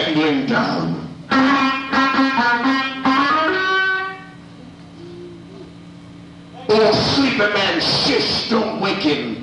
trembling down. Oh, sleepy man, shish, don't wake him.